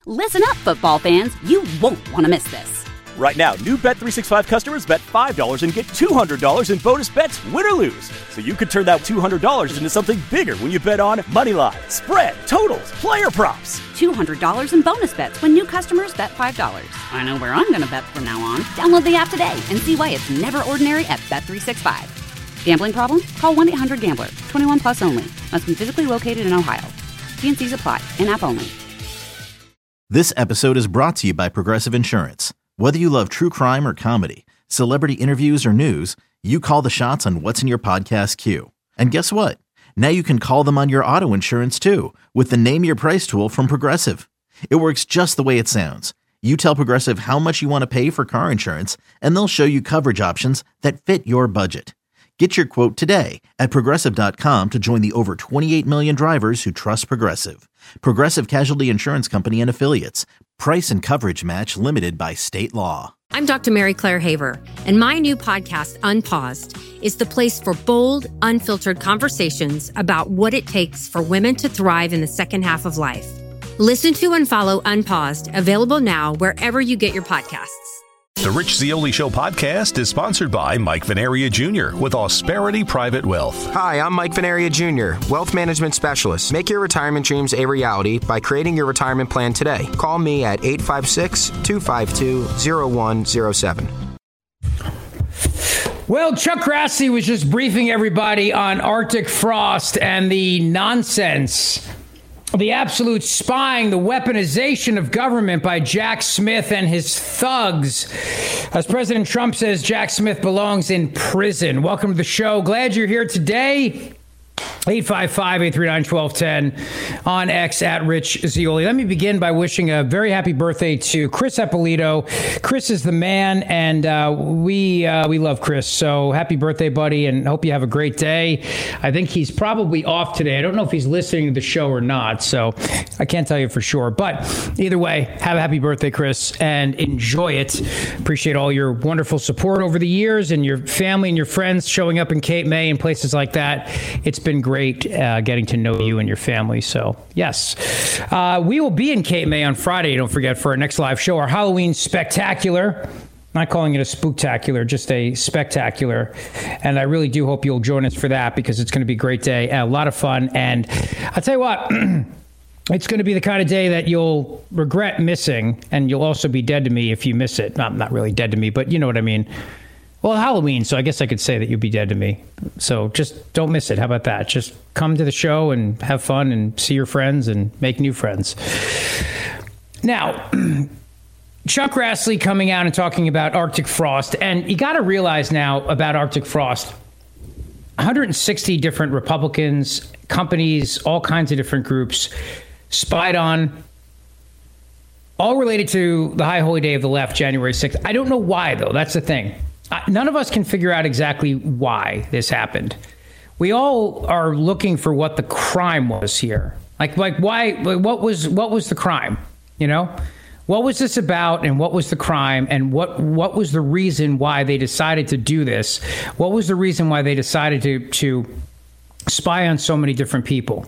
Listen up, football fans. You won't want to miss this. Right now, new Bet365 customers bet $5 and get $200 in bonus bets, win or lose. So you could turn that $200 into something bigger when you bet on moneyline, spread, totals, player props. $200 in bonus bets when new customers bet $5. I know where I'm going to bet from now on. Download the app today and see why it's never ordinary at Bet365. Gambling problem? Call 1-800-GAMBLER. 21 plus only. Must be physically located in Ohio. T&Cs apply. In-app only. This episode is brought to you by Progressive Insurance. Whether you love true crime or comedy, celebrity interviews or news, you call the shots on what's in your podcast queue. And guess what? Now you can call them on your auto insurance too with the Name Your Price tool from Progressive. It works just the way it sounds. You tell Progressive how much you want to pay for car insurance, and they'll show you coverage options that fit your budget. Get your quote today at Progressive.com to join the over 28 million drivers who trust Progressive. Progressive Casualty Insurance Company and Affiliates. Price and coverage match limited by state law. I'm Dr. Mary Claire Haver, and my new podcast, Unpaused, is the place for bold, unfiltered conversations about what it takes for women to thrive in the second half of life. Listen to and follow Unpaused, available now wherever you get your podcasts. The Rich Zeoli Show podcast is sponsored by Mike Venaria Jr. with Ausperity Private Wealth. Hi, I'm Mike Venaria Jr., wealth management specialist. Make your retirement dreams a reality by creating your retirement plan today. Call me at 856-252-0107. Well, Chuck Grassley was just briefing everybody on Arctic frost and the nonsense, the absolute spying, the weaponization of government by Jack Smith and his thugs. As President Trump says, Jack Smith belongs in prison. Welcome to the show. Glad you're here today. 855-839-1210 on X at Rich Zeoli. Let me begin by wishing a very happy birthday to Chris Eppolito. Chris is the man, and we love Chris. So happy birthday, buddy, and hope you have a great day. I think he's probably off today. I don't know if he's listening to the show or not, so I can't tell you for sure. But either way, have a happy birthday, Chris, and enjoy it. Appreciate all your wonderful support over the years and your family and your friends showing up in Cape May and places like that. It's been great getting to know you and your family. So, yes. We will be in Cape May on Friday, don't forget, for our next live show, our Halloween Spectacular. Not calling it a spooktacular, just a spectacular. And I really do hope you'll join us for that because it's going to be a great day, a lot of fun. And I'll tell you what, it's going to be the kind of day that you'll regret missing, and you'll also be dead to me if you miss it. Not really dead to me, but you know what I mean. Well, Halloween, so I guess I could say that you'd be dead to me. So just don't miss it. How about that? Just come to the show and have fun and see your friends and make new friends. Now, Chuck Grassley coming out and talking about Arctic frost. And you got to realize now about Arctic frost, 160 different Republicans, companies, all kinds of different groups spied on, all related to the high holy day of the left, January 6th. I don't know why, though. That's the thing. None of us can figure out exactly why this happened. We all are looking for what the crime was here. Like why? What was the crime? You know, what was this about, and what was the crime, and what was the reason why they decided to do this? What was the reason why they decided to spy on so many different people?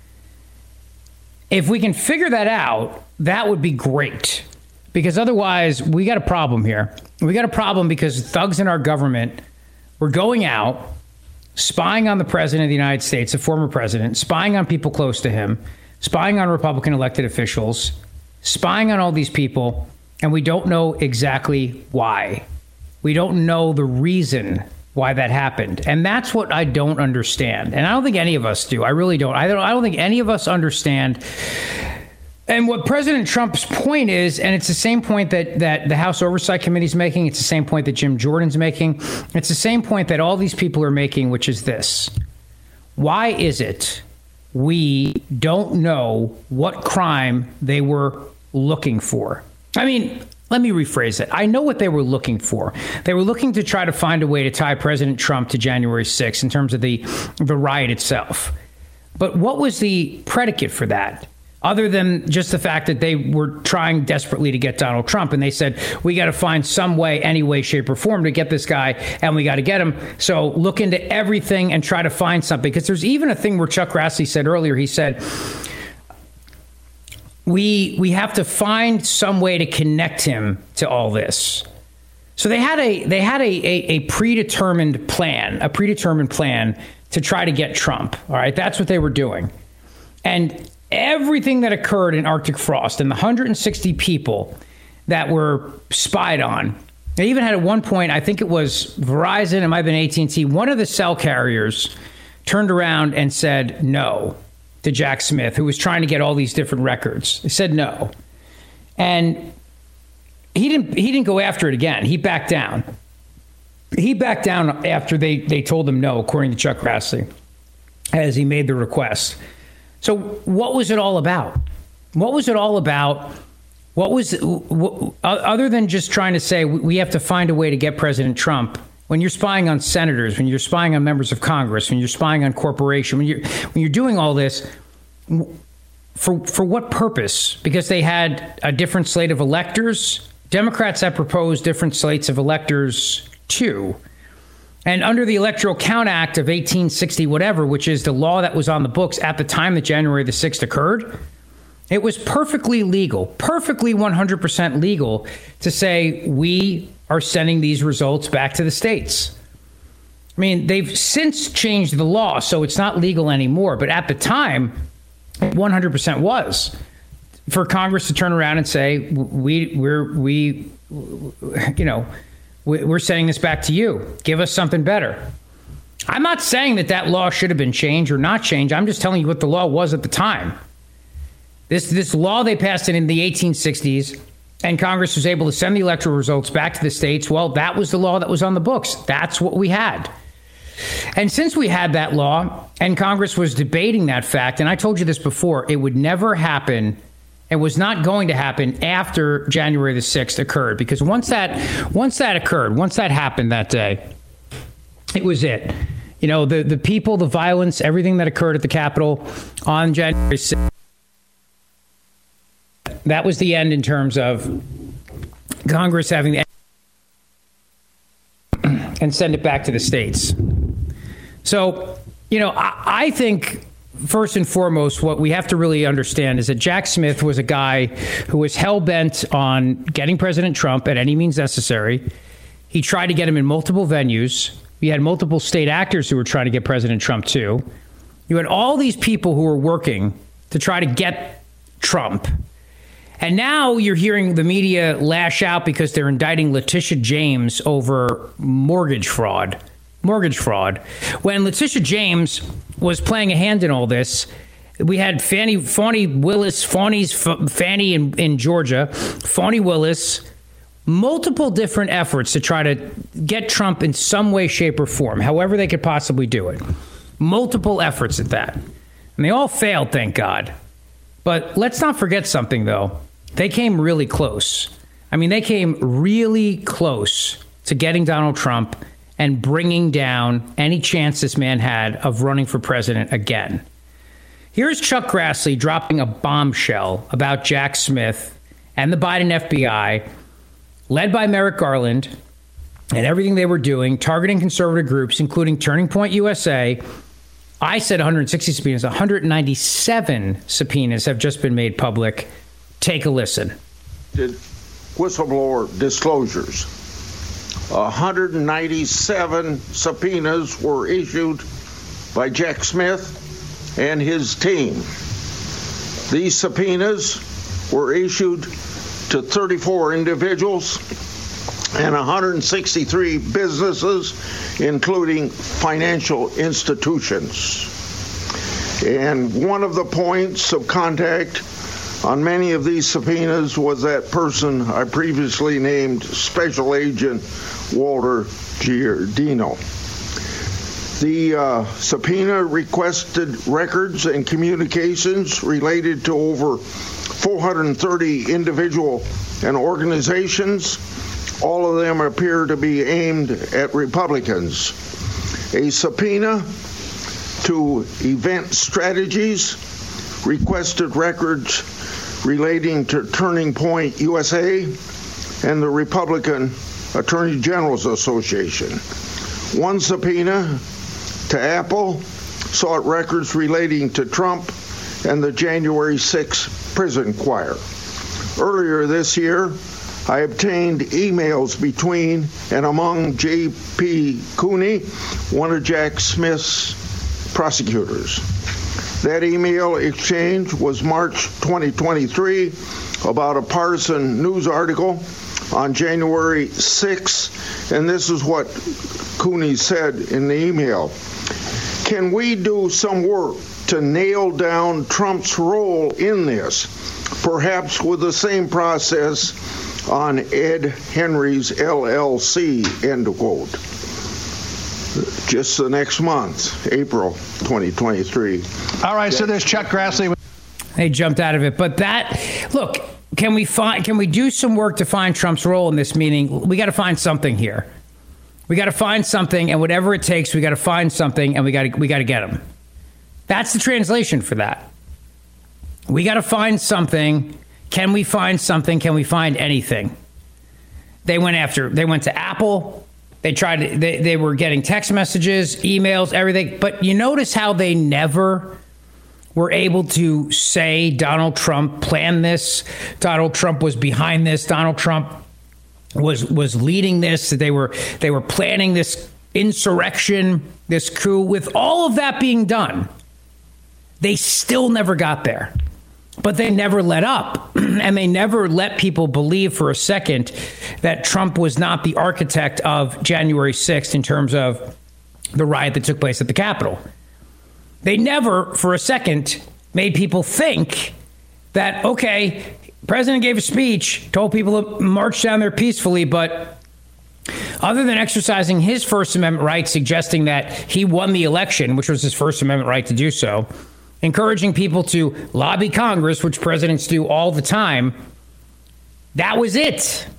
If we can figure that out, that would be great. Because otherwise, we got a problem here. We got a problem because thugs in our government were going out, spying on the president of the United States, the former president, spying on people close to him, spying on Republican elected officials, spying on all these people, and we don't know exactly why. We don't know the reason why that happened. And that's what I don't understand. And I don't think any of us do. I really don't. I don't think any of us understand. And what President Trump's point is, and it's the same point that the House Oversight Committee is making, it's the same point that Jim Jordan's making, it's the same point that all these people are making, which is this. Why is it we don't know what crime they were looking for? I mean, let me rephrase it. I know what they were looking for. They were looking to try to find a way to tie President Trump to January 6th in terms of the riot itself. But what was the predicate for that? Other than just the fact that they were trying desperately to get Donald Trump. And they said, we got to find some way, any way, shape, or form to get this guy, and we got to get him. So look into everything and try to find something. Because there's even a thing where Chuck Grassley said earlier, he said, we have to find some way to connect him to all this. So they had a predetermined plan to try to get Trump. All right, that's what they were doing. And everything that occurred in Arctic Frost and the 160 people that were spied on, they even had at one point, I think it was Verizon, it might have been AT&T, one of the cell carriers turned around and said no to Jack Smith, who was trying to get all these different records. He said no. And he didn't go after it again. He backed down. He backed down after they told him no, according to Chuck Grassley, as he made the request. So what was it all about? What was it all about? Other than just trying to say we have to find a way to get President Trump? When you're spying on senators, when you're spying on members of Congress, when you're spying on corporations, when you're doing all this, for what purpose? Because they had a different slate of electors. Democrats have proposed different slates of electors too. And under the Electoral Count Act of 1860 whatever, which is the law that was on the books at the time that January the 6th occurred, it was perfectly legal, perfectly 100% legal to say we are sending these results back to the states. I mean, they've since changed the law, so it's not legal anymore. But at the time, 100% was for Congress to turn around and say, we're sending this back to you. Give us something better. I'm not saying that law should have been changed or not changed. I'm just telling you what the law was at the time. This law, they passed it in the 1860s, and Congress was able to send the electoral results back to the states. Well, that was the law that was on the books. That's what we had. And since we had that law and Congress was debating that fact, and I told you this before, it would never happen. It was not going to happen after January the 6th occurred, because once that happened that day, it was it. You know, the people, the violence, everything that occurred at the Capitol on January 6th, that was the end in terms of Congress having the and send it back to the states. So, you know, I think first and foremost, what we have to really understand is that Jack Smith was a guy who was hell-bent on getting President Trump at any means necessary. He tried to get him in multiple venues. We had multiple state actors who were trying to get President Trump too. You had all these people who were working to try to get Trump. And now you're hearing the media lash out because they're indicting Letitia James over mortgage fraud. When Letitia James was playing a hand in all this, we had Fannie Willis, Fannie in Georgia, Fani Willis, multiple different efforts to try to get Trump in some way, shape, or form, however they could possibly do it. Multiple efforts at that. And they all failed, thank God. But let's not forget something, though. They came really close. I mean, they came really close to getting Donald Trump and bringing down any chance this man had of running for president again. Here's Chuck Grassley dropping a bombshell about Jack Smith and the Biden FBI, led by Merrick Garland, and everything they were doing, targeting conservative groups, including Turning Point USA. I said 160 subpoenas. 197 subpoenas have just been made public. Take a listen. Whistleblower disclosures. 197 subpoenas were issued by Jack Smith and his team. These subpoenas were issued to 34 individuals and 163 businesses, including financial institutions. And one of the points of contact on many of these subpoenas was that person I previously named Special Agent Walter Giardino. The subpoena requested records and communications related to over 430 individual and organizations. All of them appear to be aimed at Republicans. A subpoena to Event Strategies requested records relating to Turning Point USA and the Republican Attorney General's Association. One subpoena to Apple sought records relating to Trump and the January 6 prison choir. Earlier this year, I obtained emails between and among J.P. Cooney, one of Jack Smith's prosecutors. That email exchange was March 2023 about a partisan news article on January 6th, and this is what Cooney said in the email. Can we do some work to nail down Trump's role in this, perhaps with the same process on Ed Henry's LLC, end quote. Just the next month, April 2023. All right, so there's Chuck Grassley. They jumped out of it. But that, look, can we do some work to find Trump's role in this meeting? We got to find something here. We got to find something, and whatever it takes, we got to find something, and we got to get him. That's the translation for that. We got to find something. Can we find something? Can we find anything? They went to Apple. They were getting text messages, emails, everything. But you notice how they never were able to say Donald Trump planned this. Donald Trump was behind this. Donald Trump was leading this. They were planning this insurrection, this coup. With all of that being done, they still never got there. But they never let up, and they never let people believe for a second that Trump was not the architect of January 6th in terms of the riot that took place at the Capitol. They never, for a second, made people think that, okay, the president gave a speech, told people to march down there peacefully, but other than exercising his First Amendment right, suggesting that he won the election, which was his First Amendment right to do so, encouraging people to lobby Congress, which presidents do all the time, that was it.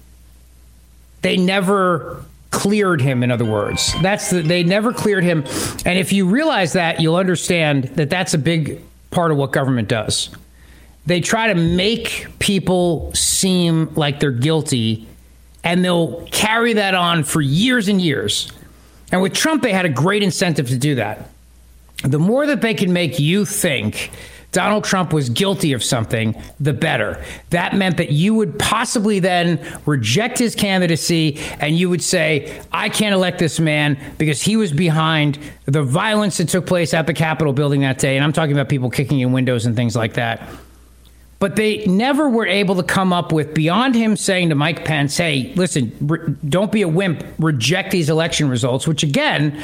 They never cleared him, in other words. They never cleared him. And if you realize that, you'll understand that that's a big part of what government does. They try to make people seem like they're guilty, and they'll carry that on for years and years. And with Trump, they had a great incentive to do that. The more that they can make you think Donald Trump was guilty of something, the better. That meant that you would possibly then reject his candidacy, and you would say, I can't elect this man because he was behind the violence that took place at the Capitol building that day. And I'm talking about people kicking in windows and things like that. But they never were able to come up with, beyond him saying to Mike Pence, hey, listen, don't be a wimp, reject these election results, which again,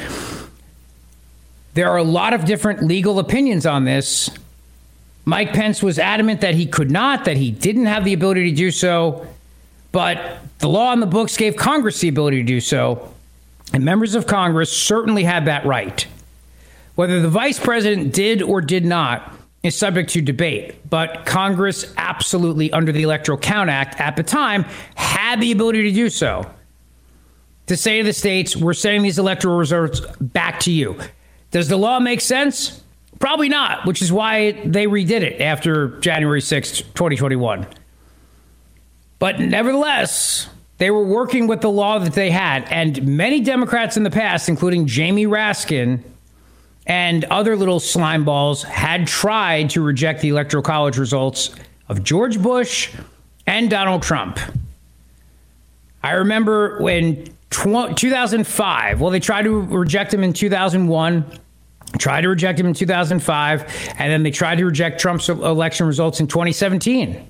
there are a lot of different legal opinions on this. Mike Pence was adamant that he could not, that he didn't have the ability to do so. But the law on the books gave Congress the ability to do so. And members of Congress certainly had that right. Whether the vice president did or did not is subject to debate. But Congress absolutely, under the Electoral Count Act at the time, had the ability to do so. To say to the states, we're sending these electoral results back to you. Does the law make sense? Probably not, which is why they redid it after January 6th, 2021. But nevertheless, they were working with the law that they had. And many Democrats in the past, including Jamie Raskin and other little slime balls, had tried to reject the Electoral College results of George Bush and Donald Trump. I remember when 2005, well, they tried to reject him in 2001, tried to reject him in 2005, and then they tried to reject Trump's election results in 2017.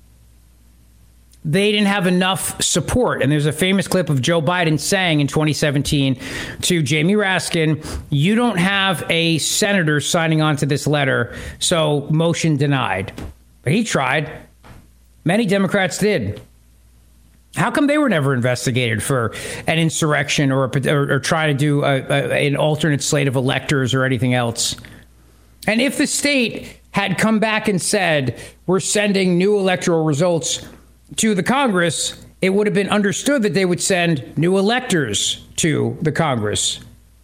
They didn't have enough support. And there's a famous clip of Joe Biden saying in 2017 to Jamie Raskin, you don't have a senator signing on to this letter, so motion denied. But he tried. Many Democrats did. How come they were never investigated for an insurrection or try to do an alternate slate of electors or anything else? And if the state had come back and said, we're sending new electoral results to the Congress, it would have been understood that they would send new electors to the Congress.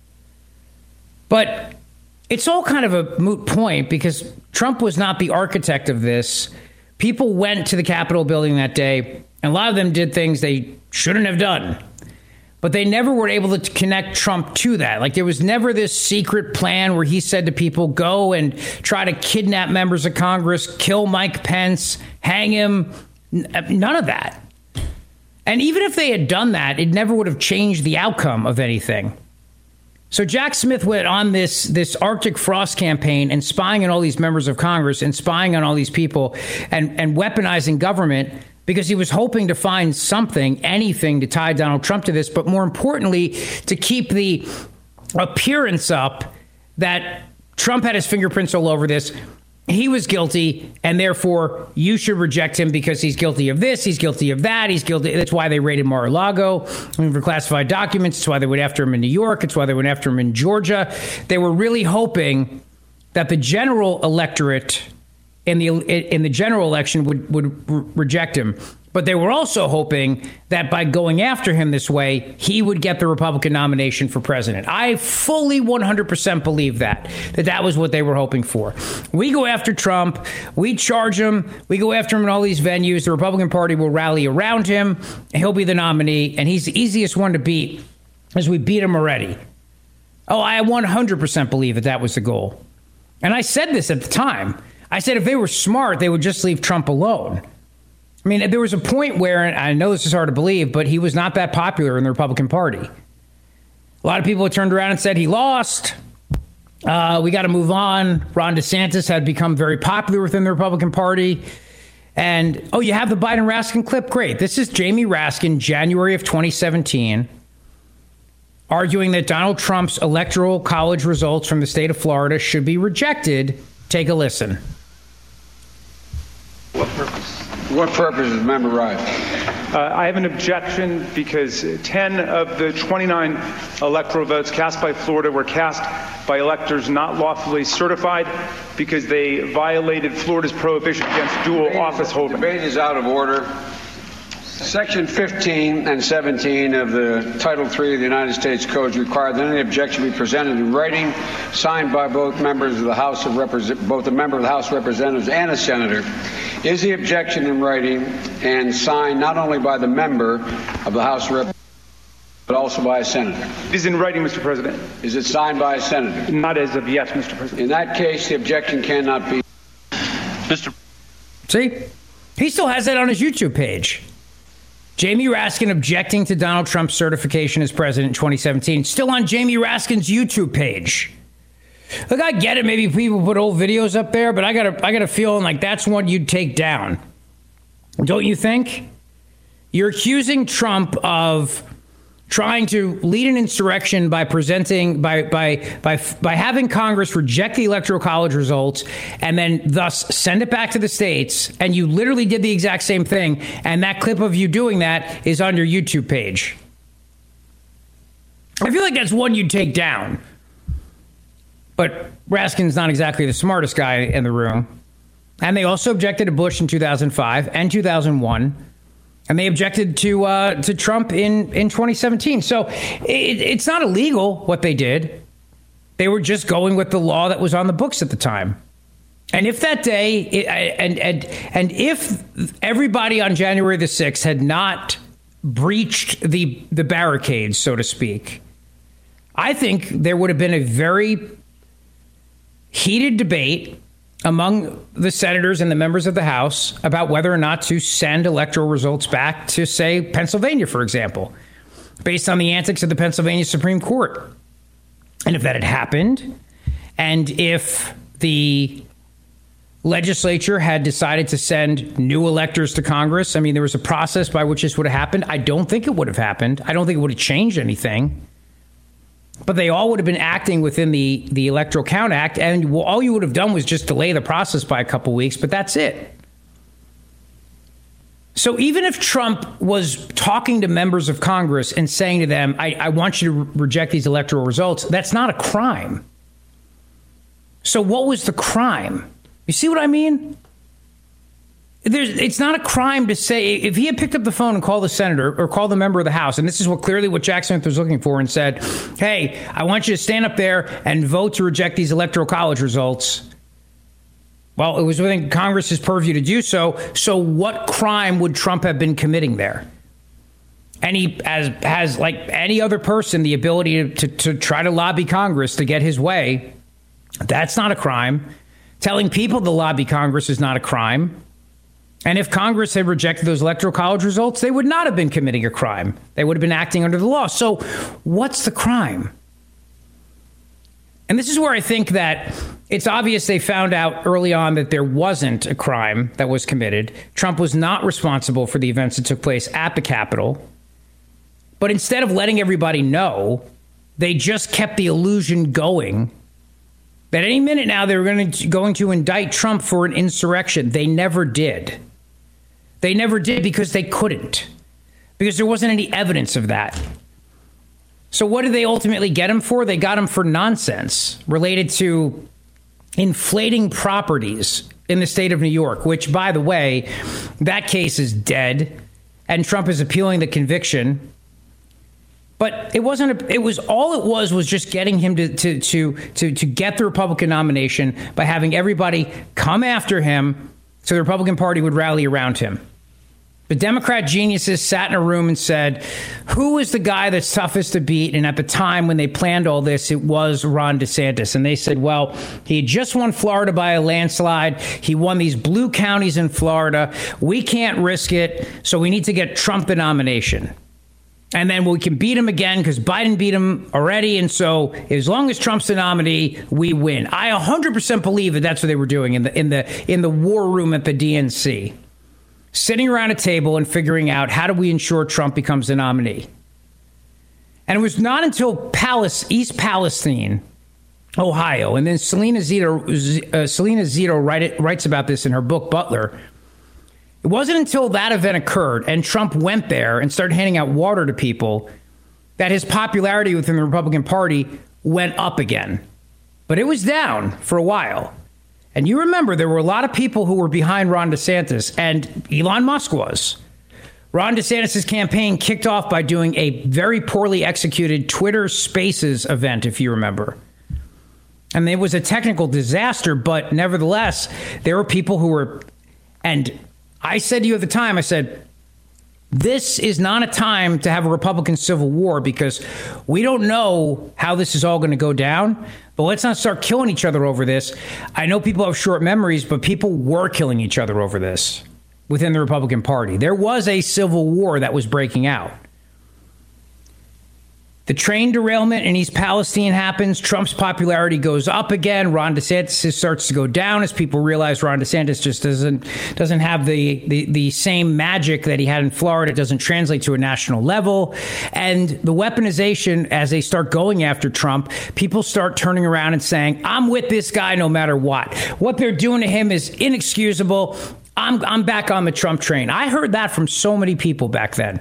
But it's all kind of a moot point because Trump was not the architect of this. People went to the Capitol building that day, and a lot of them did things they shouldn't have done. But they never were able to connect Trump to that. Like, there was never this secret plan where he said to people, go and try to kidnap members of Congress, kill Mike Pence, hang him. None of that. And even if they had done that, it never would have changed the outcome of anything. So Jack Smith went on this Arctic Frost campaign and spying on all these members of Congress and spying on all these people and weaponizing government because he was hoping to find something, anything to tie Donald Trump to this, but more importantly, to keep the appearance up that Trump had his fingerprints all over this. He was guilty, and therefore you should reject him because he's guilty of this, he's guilty of that, he's guilty. That's why they raided Mar-a-Lago for classified documents. It's why they went after him in New York. It's why they went after him in Georgia. They were really hoping that the general electorate in the general election would reject him. But they were also hoping that by going after him this way, he would get the Republican nomination for president. I fully 100% believe that was what they were hoping for. We go after Trump. We charge him. We go after him in all these venues. The Republican Party will rally around him. And he'll be the nominee. And he's the easiest one to beat as we beat him already. Oh, I 100% believe that was the goal. And I said this at the time. I said if they were smart, they would just leave Trump alone. I mean, there was a point where, and I know this is hard to believe, but he was not that popular in the Republican Party. A lot of people turned around and said he lost. We got to move on. Ron DeSantis had become very popular within the Republican Party. And, oh, you have the Biden-Raskin clip? Great. This is Jamie Raskin, January of 2017, arguing that Donald Trump's electoral college results from the state of Florida should be rejected. Take a listen. What purpose? What purpose is member right? I have an objection because 10 of the 29 electoral votes cast by Florida were cast by electors not lawfully certified because they violated Florida's prohibition against dual office holding. Debate is out of order. Section 15 and 17 of the Title III of the United States Code require that any objection be presented in writing, signed by both members of the House of both a member of the House of Representatives and a senator. Is the objection in writing and signed not only by the member of the House of Representatives, but also by a senator? It is in writing, Mr. President. Is it signed by a senator? Not as of yet, Mr. President. In that case, the objection cannot be. See? He still has that on his YouTube page. Jamie Raskin objecting to Donald Trump's certification as president in 2017. Still on Jamie Raskin's YouTube page. Look, I get it. Maybe people put old videos up there, but I got a feeling like that's one you'd take down. Don't you think? You're accusing Trump of trying to lead an insurrection by presenting by having Congress reject the Electoral College results and then thus send it back to the states. And you literally did the exact same thing. And that clip of you doing that is on your YouTube page. I feel like that's one you'd take down. But Raskin's not exactly the smartest guy in the room. And they also objected to Bush in 2005 and 2001. And they objected to Trump in 2017. So it's not illegal what they did. They were just going with the law that was on the books at the time. And if that day and if everybody on January the 6th had not breached the barricades, so to speak, I think there would have been a very heated debate among the senators and the members of the House about whether or not to send electoral results back to, say, Pennsylvania, for example, based on the antics of the Pennsylvania Supreme Court. And if that had happened, and if the legislature had decided to send new electors to Congress, I mean, there was a process by which this would have happened. I don't think it would have happened. I don't think it would have changed anything. But they all would have been acting within the Electoral Count Act, and all you would have done was just delay the process by a couple weeks, but that's it. So even if Trump was talking to members of Congress and saying to them, I want you to reject these electoral results, that's not a crime. So what was the crime? You see what I mean? It's not a crime to say, if he had picked up the phone and called the senator or called the member of the House, and this is what clearly what Jack Smith was looking for, and said, hey, I want you to stand up there and vote to reject these Electoral College results. Well, it was within Congress's purview to do so. So what crime would Trump have been committing there? And he has, like any other person, the ability to try to lobby Congress to get his way. That's not a crime. Telling people to lobby Congress is not a crime. And if Congress had rejected those Electoral College results, they would not have been committing a crime. They would have been acting under the law. So what's the crime? And this is where I think that it's obvious they found out early on that there wasn't a crime that was committed. Trump was not responsible for the events that took place at the Capitol. But instead of letting everybody know, they just kept the illusion going that any minute now they were going to indict Trump for an insurrection. They never did. They never did because they couldn't, because there wasn't any evidence of that. So what did they ultimately get him for? They got him for nonsense related to inflating properties in the state of New York, which, by the way, that case is dead and Trump is appealing the conviction. But it wasn't. It was just getting him to get the Republican nomination by having everybody come after him so the Republican Party would rally around him. The Democrat geniuses sat in a room and said, who is the guy that's toughest to beat? And at the time when they planned all this, it was Ron DeSantis. And they said, well, he had just won Florida by a landslide. He won these blue counties in Florida. We can't risk it. So we need to get Trump the nomination. And then we can beat him again because Biden beat him already. And so as long as Trump's the nominee, we win. I 100% believe that that's what they were doing in the war room at the DNC, sitting around a table and figuring out how do we ensure Trump becomes the nominee. And it was not until East Palestine, Ohio, and then Selena Zito writes about this in her book, Butler. It wasn't until that event occurred and Trump went there and started handing out water to people that his popularity within the Republican Party went up again. But it was down for a while. And you remember there were a lot of people who were behind Ron DeSantis, and Elon Musk was. Ron DeSantis' campaign kicked off by doing a very poorly executed Twitter Spaces event, if you remember. And it was a technical disaster, but nevertheless, there were people who were... And I said to you at the time, I said, this is not a time to have a Republican civil war because we don't know how this is all going to go down. But let's not start killing each other over this. I know people have short memories, but people were killing each other over this within the Republican Party. There was a civil war that was breaking out. The train derailment in East Palestine happens. Trump's popularity goes up again. Ron DeSantis starts to go down as people realize Ron DeSantis just doesn't have the same magic that he had in Florida. It doesn't translate to a national level. And the weaponization, as they start going after Trump, people start turning around and saying, I'm with this guy no matter what. What they're doing to him is inexcusable. I'm back on the Trump train. I heard that from so many people back then,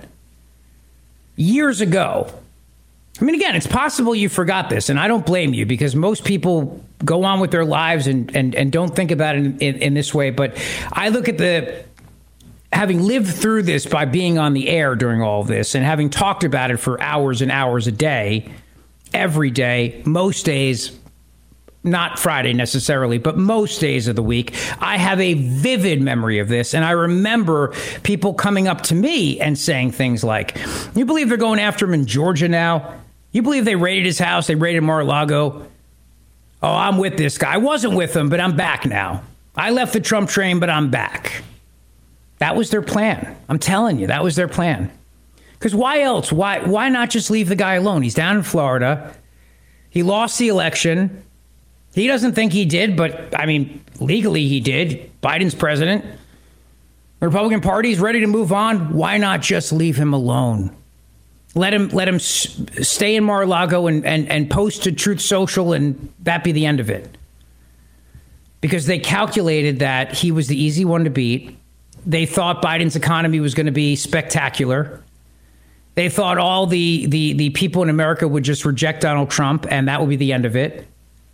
years ago. I mean, again, it's possible you forgot this, and I don't blame you because most people go on with their lives and don't think about it in this way. But I look at having lived through this by being on the air during all of this and having talked about it for hours and hours a day, every day, most days, not Friday necessarily, but most days of the week. I have a vivid memory of this. And I remember people coming up to me and saying things like, you believe they're going after him in Georgia now? You believe they raided his house? They raided Mar-a-Lago? Oh, I'm with this guy. I wasn't with him, but I'm back now. I left the Trump train, but I'm back. That was their plan. I'm telling you, that was their plan. Because why else? Why not just leave the guy alone? He's down in Florida. He lost the election. He doesn't think he did, but, I mean, legally he did. Biden's president. The Republican Party is ready to move on. Why not just leave him alone? Let him stay in Mar-a-Lago and post to Truth Social, and that be the end of it. Because they calculated that he was the easy one to beat. They thought Biden's economy was going to be spectacular. They thought all the people in America would just reject Donald Trump, and that would be the end of it.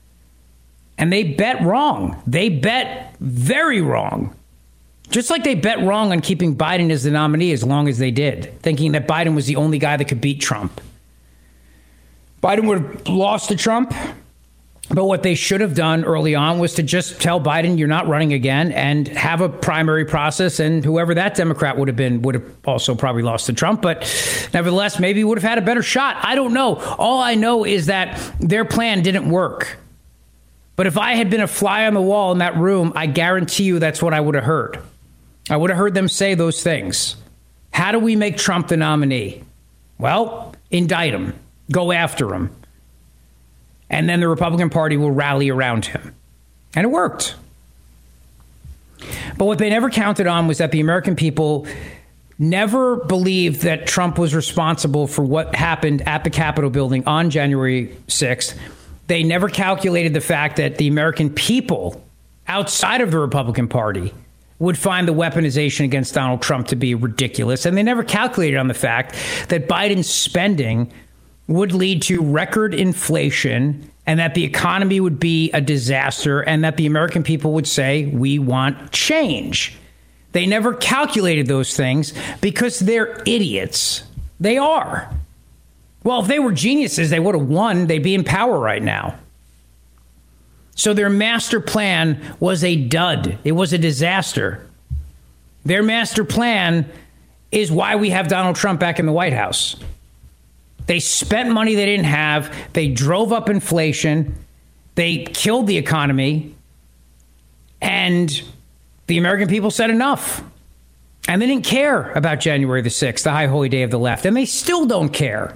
And they bet wrong. They bet very wrong. Just like they bet wrong on keeping Biden as the nominee as long as they did, thinking that Biden was the only guy that could beat Trump. Biden would have lost to Trump. But what they should have done early on was to just tell Biden you're not running again and have a primary process. And whoever that Democrat would have also probably lost to Trump. But nevertheless, maybe would have had a better shot. I don't know. All I know is that their plan didn't work. But if I had been a fly on the wall in that room, I guarantee you that's what I would have heard. I would have heard them say those things. How do we make Trump the nominee? Well, indict him. Go after him. And then the Republican Party will rally around him. And it worked. But what they never counted on was that the American people never believed that Trump was responsible for what happened at the Capitol building on January 6th. They never calculated the fact that the American people outside of the Republican Party would find the weaponization against Donald Trump to be ridiculous. And they never calculated on the fact that Biden's spending would lead to record inflation and that the economy would be a disaster and that the American people would say, we want change. They never calculated those things because they're idiots. They are. Well, if they were geniuses, they would have won. They'd be in power right now. So their master plan was a dud. It was a disaster. Their master plan is why we have Donald Trump back in the White House. They spent money they didn't have. They drove up inflation. They killed the economy. And the American people said enough. And they didn't care about January the 6th, the high holy day of the left. And they still don't care.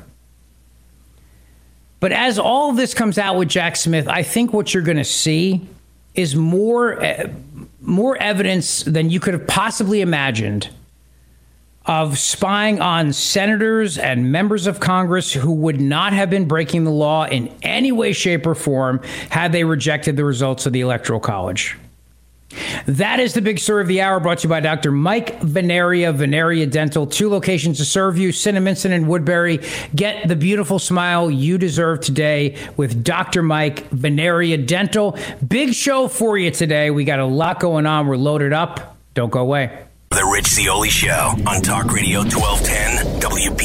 But as all of this comes out with Jack Smith, I think what you're going to see is more evidence than you could have possibly imagined of spying on senators and members of Congress who would not have been breaking the law in any way, shape, or form had they rejected the results of the Electoral College. That is the big story of the hour, brought to you by Dr. Mike Veneria, Veneria Dental. 2 locations to serve you, Cinnaminson and Woodbury. Get the beautiful smile you deserve today with Dr. Mike Veneria Dental. Big show for you today. We got a lot going on. We're loaded up. Don't go away. The Rich Zeoli Show on Talk Radio 1210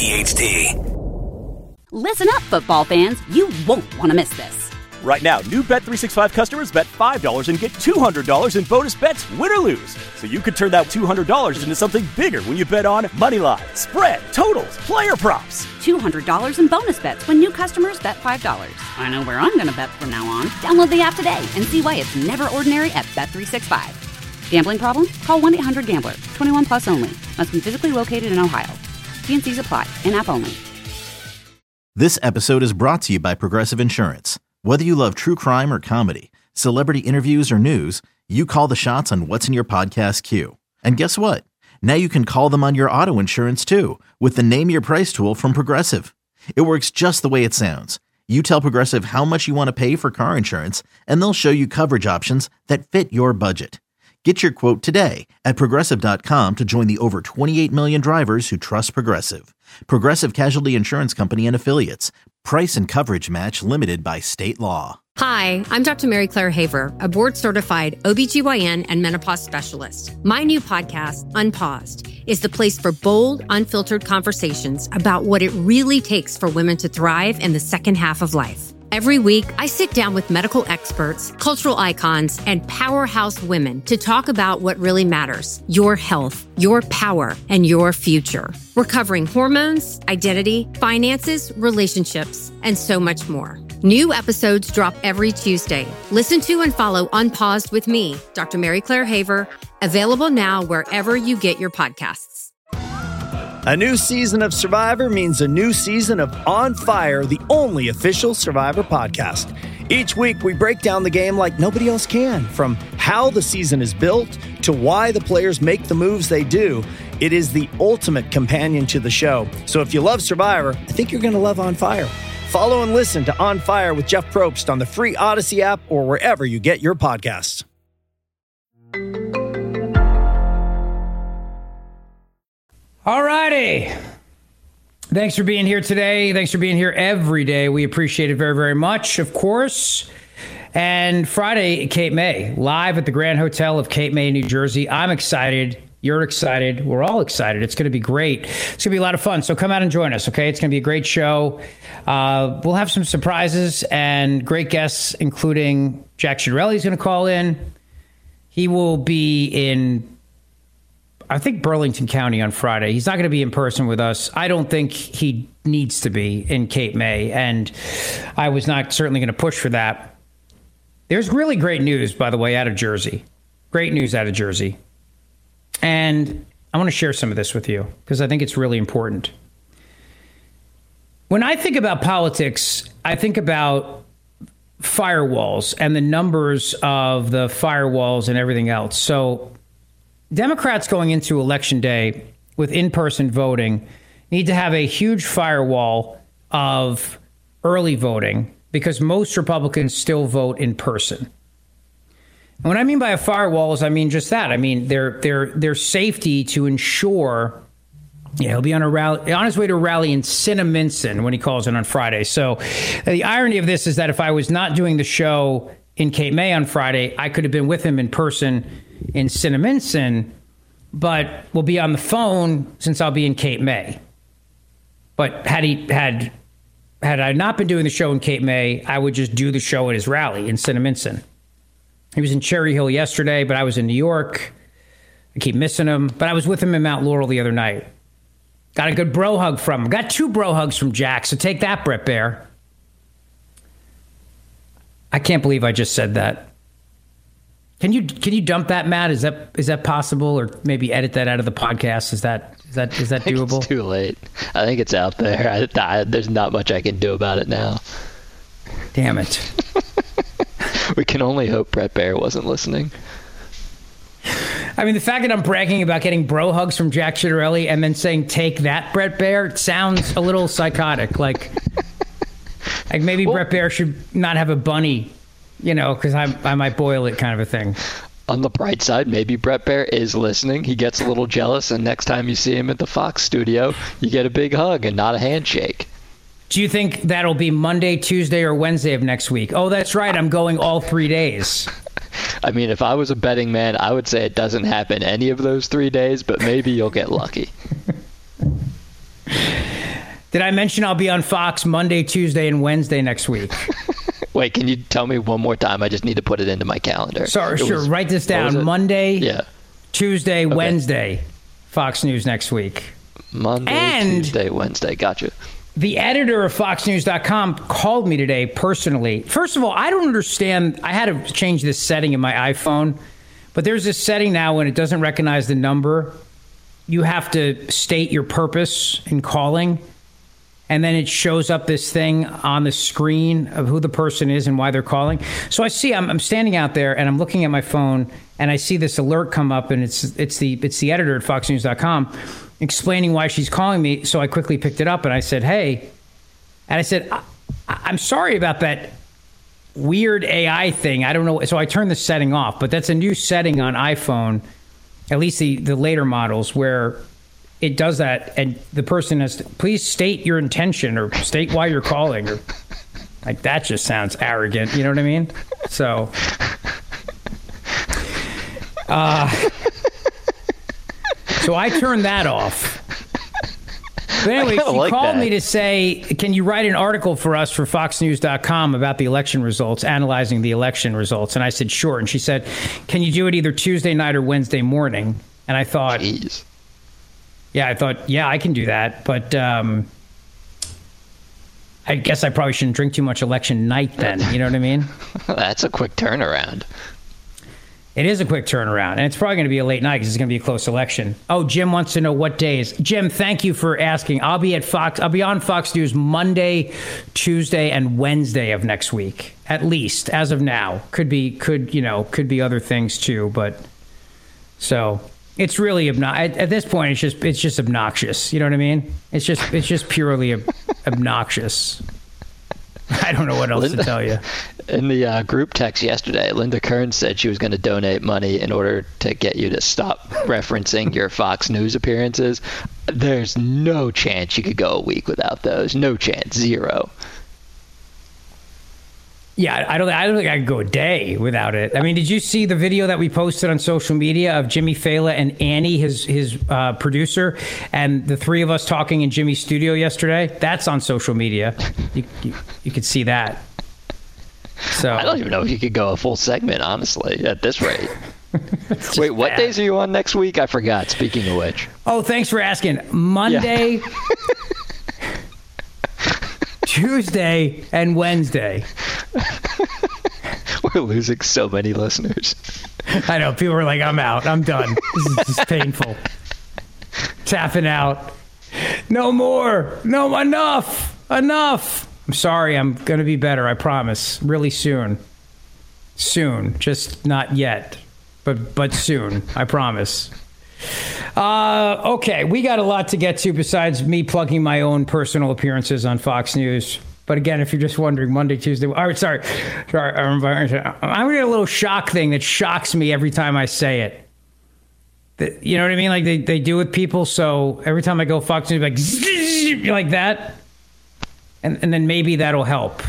WPHT. Listen up, football fans. You won't want to miss this. Right now, new Bet365 customers bet $5 and get $200 in bonus bets, win or lose. So you could turn that $200 into something bigger when you bet on money line, spread, totals, player props. $200 in bonus bets when new customers bet $5. I know where I'm going to bet from now on. Download the app today and see why it's never ordinary at Bet365. Gambling problem? Call 1-800-GAMBLER. 21 plus only. Must be physically located in Ohio. T&Cs apply. In-app only. This episode is brought to you by Progressive Insurance. Whether you love true crime or comedy, celebrity interviews or news, you call the shots on what's in your podcast queue. And guess what? Now you can call them on your auto insurance too with the Name Your Price tool from Progressive. It works just the way it sounds. You tell Progressive how much you want to pay for car insurance, and they'll show you coverage options that fit your budget. Get your quote today at Progressive.com to join the over 28 million drivers who trust Progressive. Progressive Casualty Insurance Company and Affiliates. Price and coverage match limited by state law. Hi, I'm Dr. Mary Claire Haver, a board-certified OBGYN and menopause specialist. My new podcast, Unpaused, is the place for bold, unfiltered conversations about what it really takes for women to thrive in the second half of life. Every week, I sit down with medical experts, cultural icons, and powerhouse women to talk about what really matters: your health, your power, and your future. We're covering hormones, identity, finances, relationships, and so much more. New episodes drop every Tuesday. Listen to and follow Unpaused with me, Dr. Mary Claire Haver, available now wherever you get your podcasts. A new season of Survivor means a new season of On Fire, the only official Survivor podcast. Each week, we break down the game like nobody else can, from how the season is built to why the players make the moves they do. It is the ultimate companion to the show. So if you love Survivor, I think you're going to love On Fire. Follow and listen to On Fire with Jeff Probst on the free Odyssey app or wherever you get your podcasts. All righty. Thanks for being here today. Thanks for being here every day. We appreciate it very, very much, of course. And Friday, Cape May, live at the Grand Hotel of Cape May, New Jersey. I'm excited. You're excited. We're all excited. It's going to be great. It's going to be a lot of fun. So come out and join us, okay? It's going to be a great show. We'll have some surprises and great guests, including Jack Ciarelli's going to call in. He will be in, I think, Burlington County on Friday. He's not going to be in person with us. I don't think he needs to be in Cape May, and I was not certainly going to push for that. There's really great news, by the way, out of Jersey. Great news out of Jersey. And I want to share some of this with you because I think it's really important. When I think about politics, I think about firewalls and the numbers of the firewalls and everything else. So Democrats going into Election Day with in-person voting need to have a huge firewall of early voting because most Republicans still vote in person. And what I mean by a firewall is I mean just that. I mean their safety to ensure, he'll be on his way to a rally in Cinnaminson when he calls in on Friday. So the irony of this is that if I was not doing the show in Cape May on Friday, I could have been with him in person in Cinnaminson, but we'll be on the phone since I'll be in Cape May. But had I not been doing the show in Cape May, I would just do the show at his rally in Cinnaminson. He was in Cherry Hill yesterday, but I was in New York. I keep missing him, but I was with him in Mount Laurel the other night. Got a good bro hug from him. Got 2 bro hugs from Jack, so take that, Bret Baier. I can't believe I just said that. Can you dump that, Matt? Is that possible, or maybe edit that out of the podcast? Is that doable? It's too late. I think it's out there. There's not much I can do about it now. Damn it. We can only hope Bret Baier wasn't listening. I mean, the fact that I'm bragging about getting bro hugs from Jack Ciarelli and then saying, take that, Bret Baier, sounds a little psychotic. Like maybe Bret Baier should not have a bunny, because I might boil it kind of a thing. On the bright side, maybe Bret Baier is listening. He gets a little jealous, and next time you see him at the Fox studio, you get a big hug and not a handshake. Do you think that'll be Monday, Tuesday, or Wednesday of next week? Oh, that's right. I'm going all 3 days. I mean, if I was a betting man, I would say it doesn't happen any of those 3 days, but maybe you'll get lucky. Did I mention I'll be on Fox Monday, Tuesday, and Wednesday next week? Wait, can you tell me one more time? I just need to put it into my calendar. Sorry, sure. Write this down. Monday, Tuesday, okay. Wednesday, Fox News next week. Monday, Tuesday, Wednesday. Gotcha. The editor of FoxNews.com called me today personally. First of all, I don't understand. I had to change this setting in my iPhone, but there's this setting now when it doesn't recognize the number. You have to state your purpose in calling, and then it shows up this thing on the screen of who the person is and why they're calling. So I see I'm standing out there and I'm looking at my phone and I see this alert come up, and it's the editor at FoxNews.com explaining why she's calling me. So I quickly picked it up and I said, hey. And I said, I'm sorry about that weird AI thing. I don't know. So I turned the setting off, but that's a new setting on iPhone, at least the later models, where it does that. And the person has to, please state your intention or state why you're calling. Or like, that just sounds arrogant. You know what I mean? So, so I turned that off. But anyway, she called me to say, can you write an article for us for FoxNews.com about the election results, analyzing the election results? And I said, sure. And she said, can you do it either Tuesday night or Wednesday morning? And I thought, jeez. Yeah, I can do that. But I guess I probably shouldn't drink too much election night then. You know what I mean? That's a quick turnaround. It is a quick turnaround, and it's probably going to be a late night because it's going to be a close election. Oh, Jim wants to know what days. Jim, thank you for asking. I'll be on Fox News Monday, Tuesday, and Wednesday of next week, at least as of now. Could be other things too, but so it's really at this point. It's just obnoxious. You know what I mean? It's just purely obnoxious. I don't know what else to tell you. In the group text yesterday, Linda Kern said she was going to donate money in order to get you to stop referencing your Fox News appearances. There's no chance you could go a week without those. No chance. Zero. Yeah, I don't think I could go a day without it. I mean, did you see the video that we posted on social media of Jimmy Fallon and Annie, his producer, and the three of us talking in Jimmy's studio yesterday? That's on social media. You could see that. So I don't even know if you could go a full segment, honestly, at this rate. Wait, what days are you on next week? I forgot, speaking of which. Oh, thanks for asking. Monday, Tuesday, and Wednesday. We're losing so many listeners. I know. People are like, I'm out. I'm done. This is just painful. Tapping out. No more. No, enough. I'm sorry. I'm going to be better. I promise. Really soon. Soon. Just not yet. But soon. I promise. Okay. We got a lot to get to besides me plugging my own personal appearances on Fox News. But again, if you're just wondering, Monday, Tuesday... All right, sorry. I'm going to get a little shock thing that shocks me every time I say it. You know what I mean? Like they do with people. So every time I go Fox News, like that. And then maybe that'll help.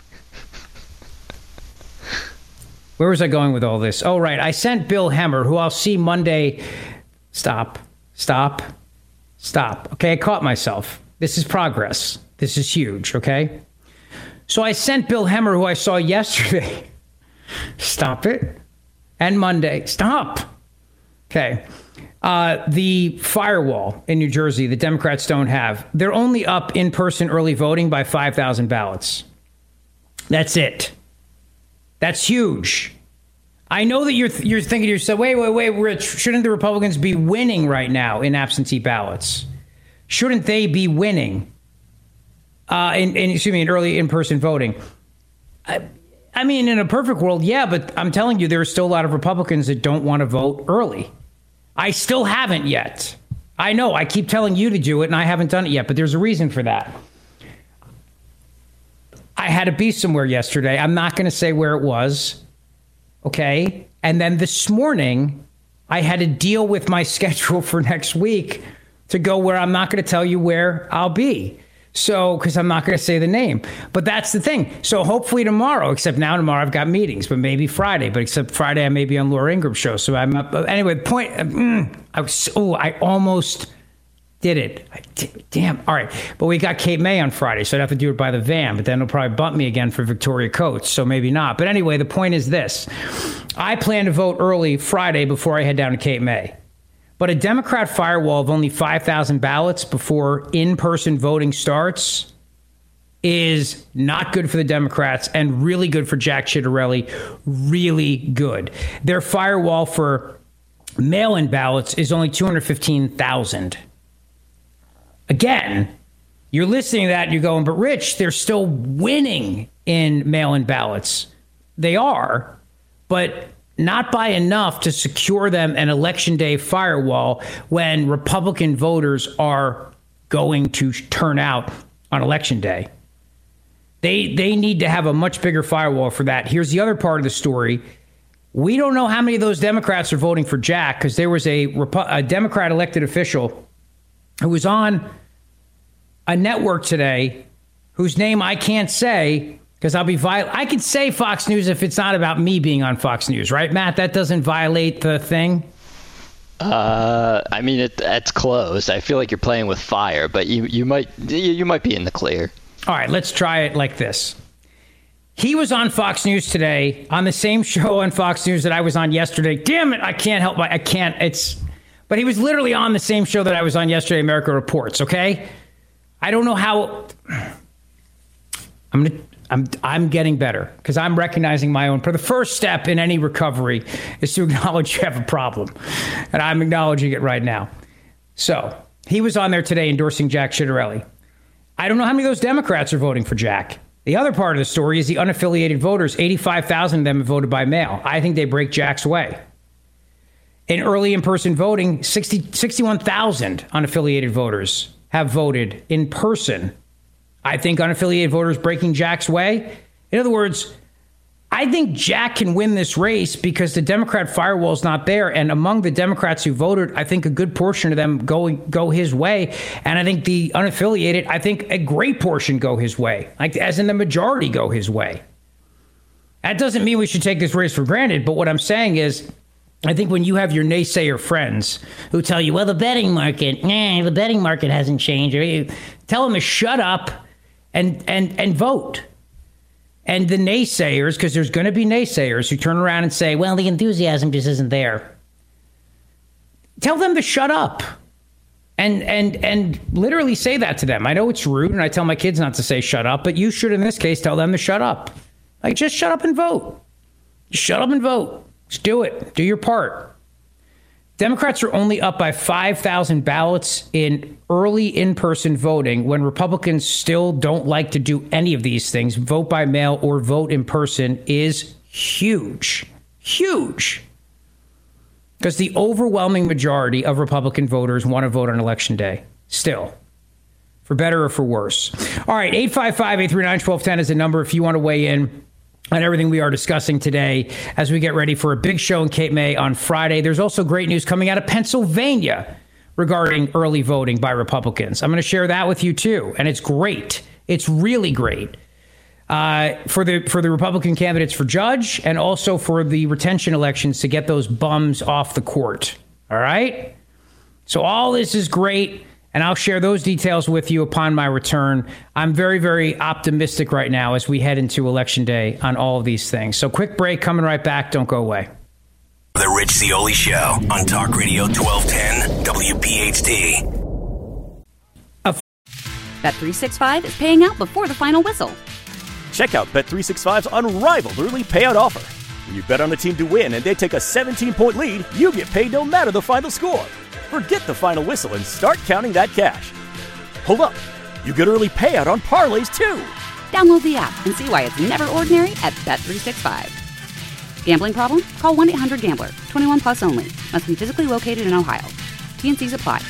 Where was I going with all this? Oh, right. I sent Bill Hemmer, who I'll see Monday... Stop. Okay, I caught myself. This is progress. This is huge, okay? So I sent Bill Hemmer, who I saw yesterday. Stop it. And Monday. Stop. Okay. The firewall in New Jersey, the Democrats don't have. They're only up in-person early voting by 5,000 ballots. That's it. That's huge. I know that you're thinking to yourself, wait, Rich, shouldn't the Republicans be winning right now in absentee ballots? Shouldn't they be winning? In early in-person voting. I mean, in a perfect world, yeah, but I'm telling you, there are still a lot of Republicans that don't want to vote early. I still haven't yet. I know, I keep telling you to do it, and I haven't done it yet, but there's a reason for that. I had to be somewhere yesterday. I'm not going to say where it was, okay? And then this morning, I had to deal with my schedule for next week to go where I'm not going to tell you where I'll be. So, because I'm not going to say the name. But that's the thing. So hopefully tomorrow, except now tomorrow I've got meetings, but maybe Friday. But except Friday I may be on Laura Ingram's show. So I'm up. Anyway, the point, I almost did it. Damn. All right. But we got Cape May on Friday, so I'd have to do it by the van. But then they'll probably bump me again for Victoria Coates. So maybe not. But anyway, the point is this. I plan to vote early Friday before I head down to Cape May. But a Democrat firewall of only 5,000 ballots before in-person voting starts is not good for the Democrats and really good for Jack Ciattarelli. Really good. Their firewall for mail-in ballots is only 215,000. Again, you're listening to that and you're going, but Rich, they're still winning in mail-in ballots. They are, but not by enough to secure them an election day firewall when Republican voters are going to turn out on election day. They need to have a much bigger firewall for that. Here's the other part of the story. We don't know how many of those Democrats are voting for Jack because there was a Democrat elected official who was on a network today whose name I can't say because I'll be I could say Fox News if it's not about me being on Fox News, right, Matt? That doesn't violate the thing? I mean, it's close. I feel like you're playing with fire, but you might be in the clear. All right, let's try it like this. He was on Fox News today on the same show on Fox News that I was on yesterday. Damn it, I can't help but he was literally on the same show that I was on yesterday, America Reports, okay? I don't know how I'm getting better because I'm recognizing my own. For the first step in any recovery is to acknowledge you have a problem. And I'm acknowledging it right now. So he was on there today endorsing Jack Ciattarelli. I don't know how many of those Democrats are voting for Jack. The other part of the story is the unaffiliated voters. 85,000 of them have voted by mail. I think they break Jack's way. In early in-person voting, 61,000 unaffiliated voters have voted in person. I think unaffiliated voters breaking Jack's way. In other words, I think Jack can win this race because the Democrat firewall is not there. And among the Democrats who voted, I think a good portion of them go his way. And I think the unaffiliated, I think a great portion go his way, like as in the majority go his way. That doesn't mean we should take this race for granted, but what I'm saying is, I think when you have your naysayer friends who tell you, well, the betting market hasn't changed, tell them to shut up and vote. And the naysayers, because there's going to be naysayers who turn around and say, well, the enthusiasm just isn't there. Tell them to shut up and literally say that to them. I know it's rude, and I tell my kids not to say shut up, but you should, in this case, tell them to shut up. Like, just shut up and vote. Just shut up and vote. Just do it. Do your part. Democrats are only up by 5,000 ballots in early in-person voting when Republicans still don't like to do any of these things. Vote by mail or vote in person is huge. Huge. Because the overwhelming majority of Republican voters want to vote on Election Day. Still. For better or for worse. All right, 855-839-1210 is the number if you want to weigh in on everything we are discussing today as we get ready for a big show in Cape May on Friday. There's also great news coming out of Pennsylvania regarding early voting by Republicans. I'm going to share that with you, too. And it's great. It's really great for the Republican candidates for judge and also for the retention elections to get those bums off the court. All right? So all this is great. And I'll share those details with you upon my return. I'm very, very optimistic right now as we head into Election Day on all of these things. So quick break, coming right back. Don't go away. The Rich Zeoli Show on Talk Radio 1210 WPHT. Bet365 is paying out before the final whistle. Check out Bet365's unrivaled early payout offer. When you bet on a team to win and they take a 17-point lead, you get paid no matter the final score. Forget the final whistle and start counting that cash. Hold up. You get early payout on parlays, too. Download the app and see why it's never ordinary at Bet365. Gambling problem? Call 1-800-GAMBLER. 21 plus only. Must be physically located in Ohio. T&Cs apply.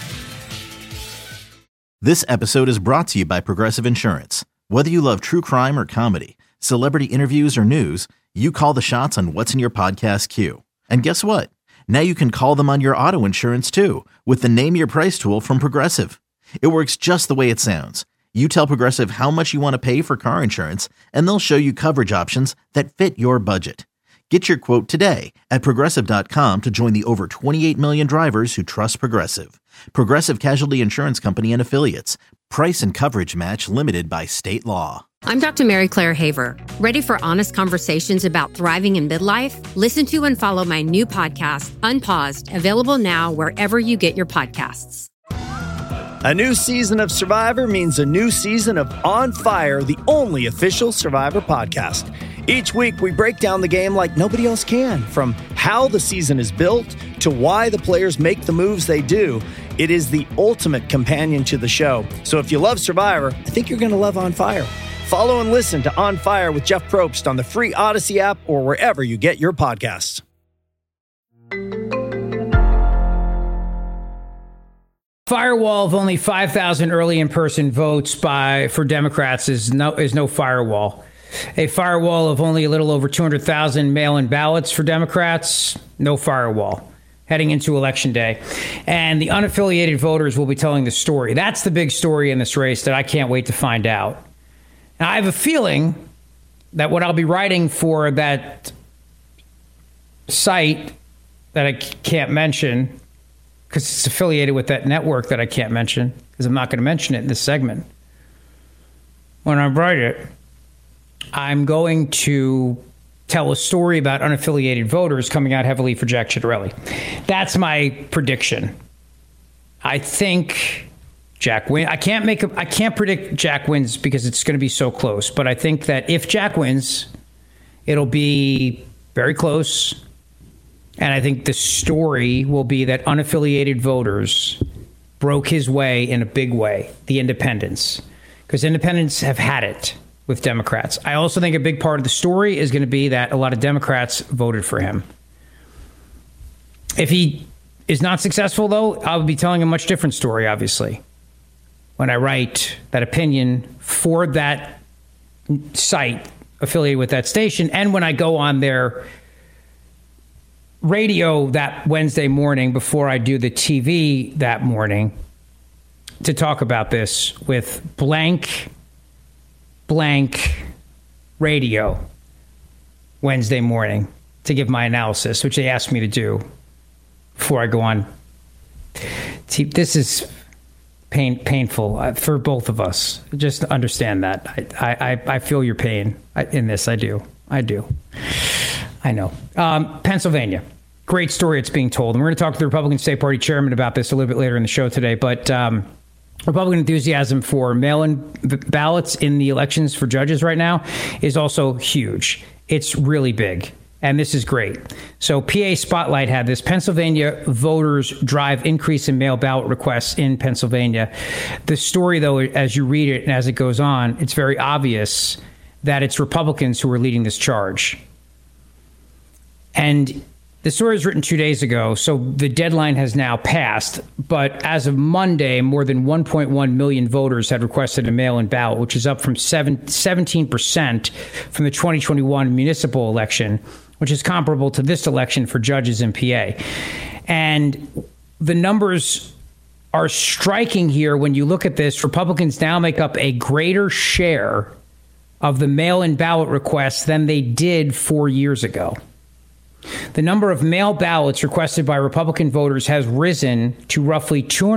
This episode is brought to you by Progressive Insurance. Whether you love true crime or comedy, celebrity interviews or news, you call the shots on what's in your podcast queue. And guess what? Now you can call them on your auto insurance, too, with the Name Your Price tool from Progressive. It works just the way it sounds. You tell Progressive how much you want to pay for car insurance, and they'll show you coverage options that fit your budget. Get your quote today at Progressive.com to join the over 28 million drivers who trust Progressive. Progressive Casualty Insurance Company and Affiliates. Price and coverage match limited by state law. I'm Dr. Mary Claire Haver. Ready for honest conversations about thriving in midlife? Listen to and follow my new podcast, Unpaused, available now wherever you get your podcasts. A new season of Survivor means a new season of On Fire, the only official Survivor podcast. Each week, we break down the game like nobody else can, from how the season is built to why the players make the moves they do. It is the ultimate companion to the show. So if you love Survivor, I think you're going to love On Fire. Follow and listen to On Fire with Jeff Probst on the free Odyssey app or wherever you get your podcasts. Firewall of only 5,000 early in-person votes for Democrats is no firewall. A firewall of only a little over 200,000 mail-in ballots for Democrats, no firewall. Heading into Election Day. And the unaffiliated voters will be telling the story. That's the big story in this race that I can't wait to find out. Now, I have a feeling that what I'll be writing for that site that I can't mention, because it's affiliated with that network that I can't mention, because I'm not going to mention it in this segment. When I write it, I'm going to tell a story about unaffiliated voters coming out heavily for Jack Ciattarelli. That's my prediction. I think Jack wins. I can't predict Jack wins because it's going to be so close. But I think that if Jack wins, it'll be very close. And I think the story will be that unaffiliated voters broke his way in a big way, the independents, because independents have had it with Democrats. I also think a big part of the story is going to be that a lot of Democrats voted for him. If he is not successful, though, I'll be telling a much different story, obviously, when I write that opinion for that site affiliated with that station, and when I go on their radio that Wednesday morning before I do the TV that morning to talk about this with blank radio. Wednesday morning to give my analysis, which they asked me to do before I go on. This is painful for both of us. Just understand that. I feel your pain in this. I do. I know. Pennsylvania. Great story it's being told. And we're going to talk to the Republican State Party chairman about this a little bit later in the show today. But Republican enthusiasm for mail-in ballots in the elections for judges right now is also huge. It's really big. And this is great. So PA Spotlight had this. Pennsylvania voters drive increase in mail ballot requests in Pennsylvania. The story, though, as you read it and as it goes on, it's very obvious that it's Republicans who are leading this charge. And the story was written 2 days ago, so the deadline has now passed. But as of Monday, more than 1.1 million voters had requested a mail-in ballot, which is up from 17% from the 2021 municipal election, which is comparable to this election for judges in PA. And the numbers are striking here when you look at this. Republicans now make up a greater share of the mail-in ballot requests than they did 4 years ago. The number of mail ballots requested by Republican voters has risen to roughly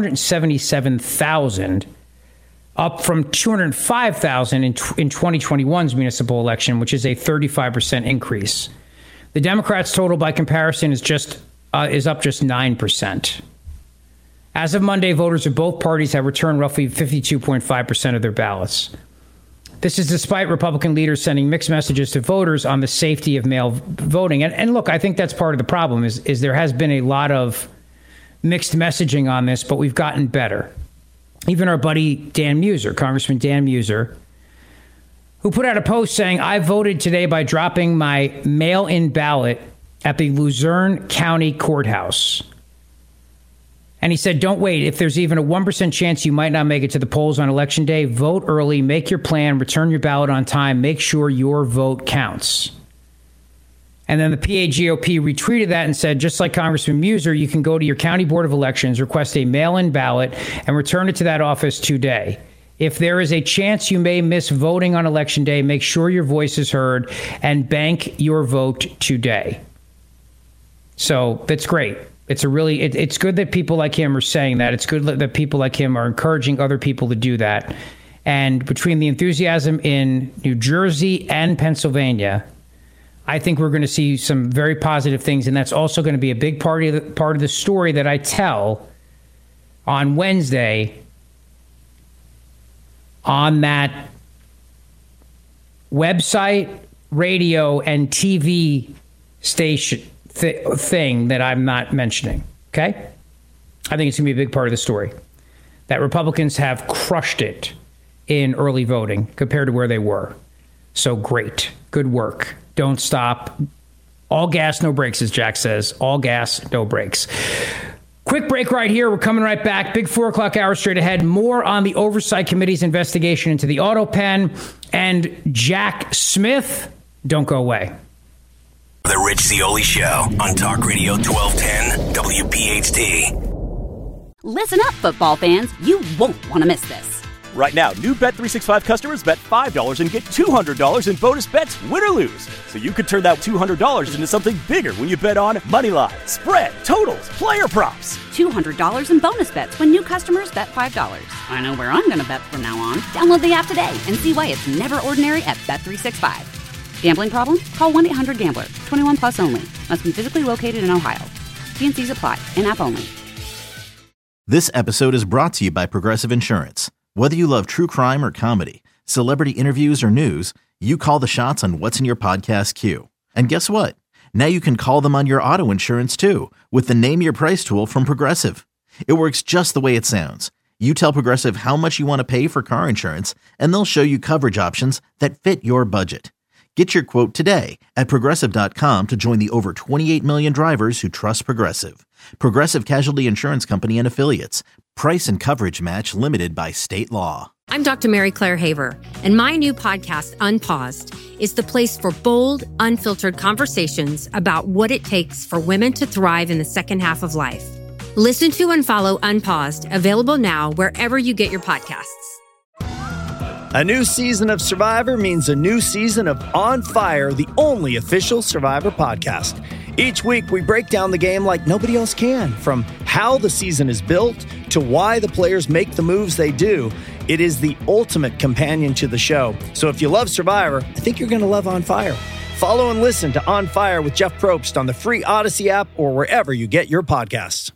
277,000, up from 205,000 in 2021's municipal election, which is a 35% increase. The Democrats' total, by comparison, is up just 9%. As of Monday, voters of both parties have returned roughly 52.5% of their ballots. This is despite Republican leaders sending mixed messages to voters on the safety of mail voting. And look, I think that's part of the problem is there has been a lot of mixed messaging on this, but we've gotten better. Even our buddy Dan Muser, Congressman Dan Muser, who put out a post saying, I voted today by dropping my mail-in ballot at the Luzerne County Courthouse. And he said, don't wait. If there's even a 1% chance you might not make it to the polls on Election Day, vote early, make your plan, return your ballot on time, make sure your vote counts. And then the PA GOP retweeted that and said, just like Congressman Muser, you can go to your county board of elections, request a mail-in ballot, and return it to that office today. If there is a chance you may miss voting on Election Day, make sure your voice is heard and bank your vote today. So that's great. It's good that people like him are saying that. It's good that people like him are encouraging other people to do that. And between the enthusiasm in New Jersey and Pennsylvania, I think we're going to see some very positive things. And that's also going to be a big part of the story that I tell on Wednesday on that website, radio, and TV station thing that I'm not mentioning, okay? I think it's going to be a big part of the story. That Republicans have crushed it in early voting compared to where they were. So great. Good work. Don't stop. All gas, no brakes, as Jack says. All gas, no brakes. Quick break right here. We're coming right back. Big 4 o'clock hour straight ahead. More on the Oversight Committee's investigation into the auto pen and Jack Smith. Don't go away. The Rich Zeoli Show on Talk Radio 1210 WPHT. Listen up, football fans. You won't want to miss this. Right now, new Bet365 customers bet $5 and get $200 in bonus bets, win or lose. So you could turn that $200 into something bigger when you bet on money line, spread, totals, player props. $200 in bonus bets when new customers bet $5. I know where I'm going to bet from now on. Download the app today and see why it's never ordinary at Bet365. Gambling problem? Call 1-800-GAMBLER. 21 plus only. Must be physically located in Ohio. T&Cs apply. In-app only. This episode is brought to you by Progressive Insurance. Whether you love true crime or comedy, celebrity interviews or news, you call the shots on what's in your podcast queue. And guess what? Now you can call them on your auto insurance too with the Name Your Price tool from Progressive. It works just the way it sounds. You tell Progressive how much you want to pay for car insurance, and they'll show you coverage options that fit your budget. Get your quote today at Progressive.com to join the over 28 million drivers who trust Progressive. Progressive Casualty Insurance Company and Affiliates. Price and coverage match limited by state law. I'm Dr. Mary Claire Haver, and my new podcast, Unpaused, is the place for bold, unfiltered conversations about what it takes for women to thrive in the second half of life. Listen to and follow Unpaused, available now wherever you get your podcasts. A new season of Survivor means a new season of On Fire, the only official Survivor podcast. Each week, we break down the game like nobody else can, from how the season is built to why the players make the moves they do. It is the ultimate companion to the show. So if you love Survivor, I think you're going to love On Fire. Follow and listen to On Fire with Jeff Probst on the free Odyssey app or wherever you get your podcasts.